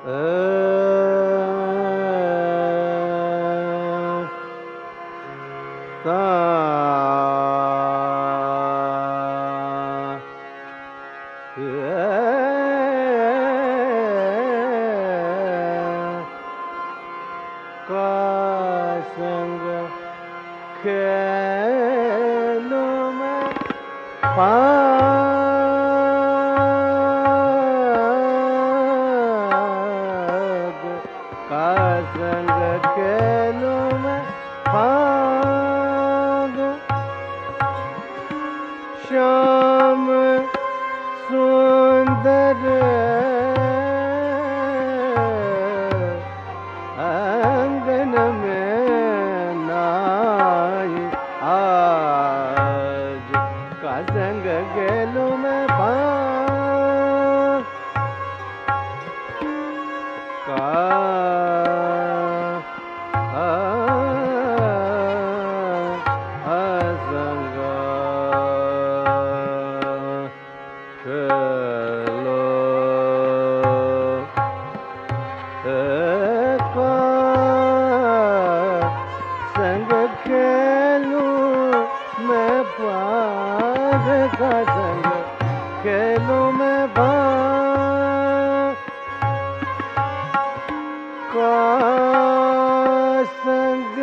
संग खेलूं मैं फाग का संग खेलूं मैं फाग श्याम सुंदर आंगन में नाई आज का संग गेलूं मैं का संग खेलो संग खेलूं मैं पार का संग खेलूं मैं का संग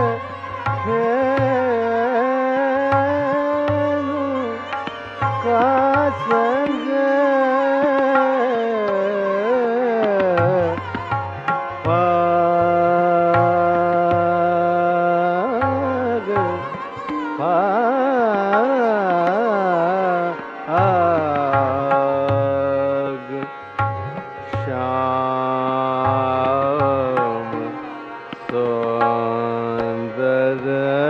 खेलूं का संग श्याम सुंदर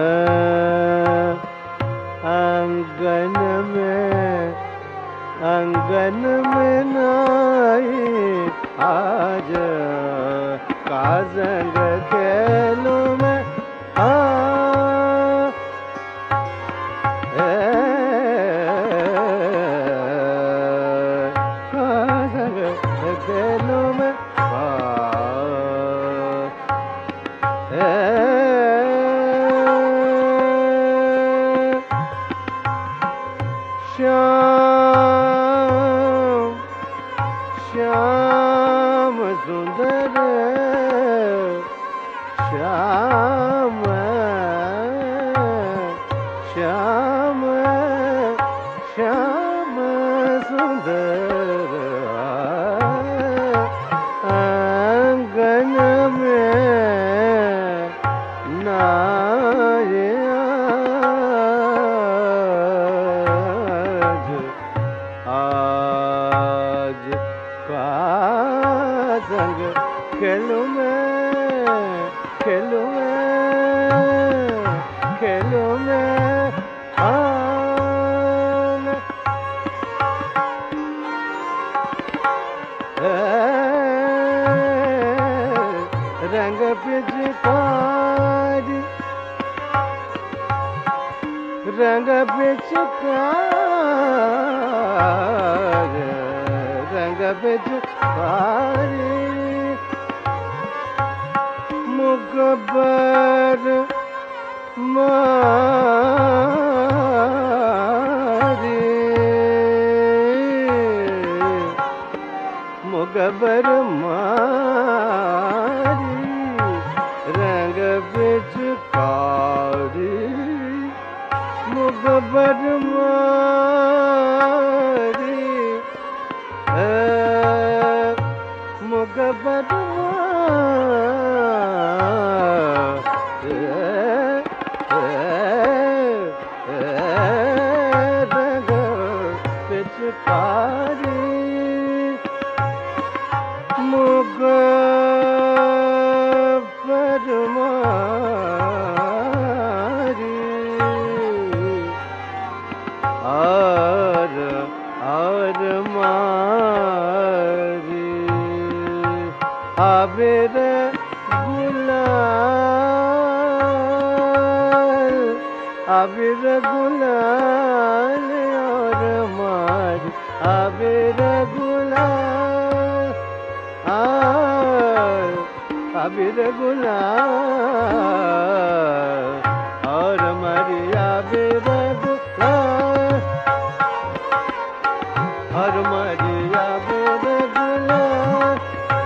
आंगन में नाई आज का संग खेलूं मैं खेलूं मैं श्याम श्याम सुंदर श्याम श्याम श्याम सुंदर आंगन में नाई आज का संग खेलूं मैं खेलूं मैं रंग पिचकारी रंग पिचकारी रंग पिचकारी मुकबर मारी मुकबर मारी रंग पिचकारी मुकबर मारी मुकबर रंग पिचकारी मुकबर मारी और मारी आबिर गुलाल और मारी आबिर गुलाल अबीर गुलाल और मारी अबीर गुलाल और मारी अबीर गुलाल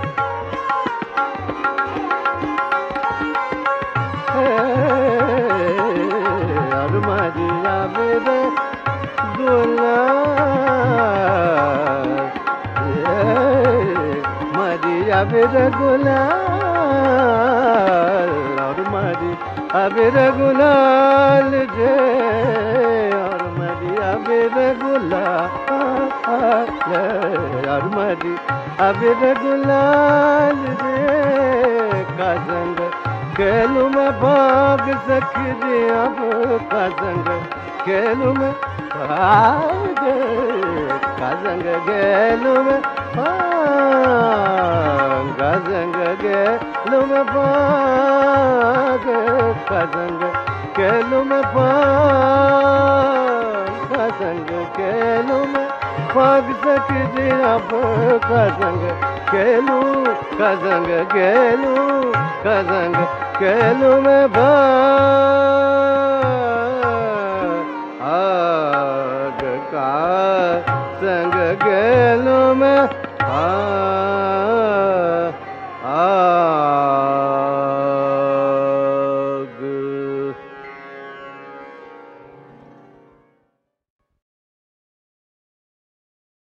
और मारी अबीर गुलाल मारी अबीर गुलाल और मारी अबीर गुलाल जे और मारी अबीर गुलाल और मारी अबीर गुलाल जे का संग खेलू में भाग सखी अब का संग खेलू में भाग का संग खेलू में का संग खेलू में भाग का संग खेलू में भाग का संग खेलू में भाग सखी अब का संग खेलू का संग खेलू का संग खेलू में भाग